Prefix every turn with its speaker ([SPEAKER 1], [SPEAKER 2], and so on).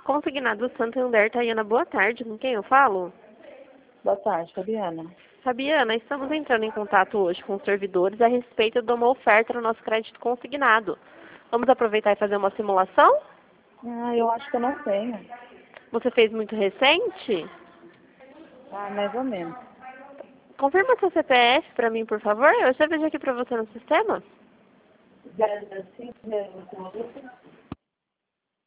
[SPEAKER 1] Consignado Santander, Tayana, boa tarde. Com quem eu falo?
[SPEAKER 2] Boa tarde, Fabiana.
[SPEAKER 1] Fabiana, estamos entrando em contato hoje com os servidores a respeito de uma oferta no nosso crédito consignado. Vamos aproveitar e fazer uma simulação?
[SPEAKER 2] Eu acho que eu não tenho.
[SPEAKER 1] Você fez muito recente?
[SPEAKER 2] Mais ou menos.
[SPEAKER 1] Confirma seu CPF para mim, por favor. Eu já vejo aqui para você no sistema.
[SPEAKER 2] 005, 008.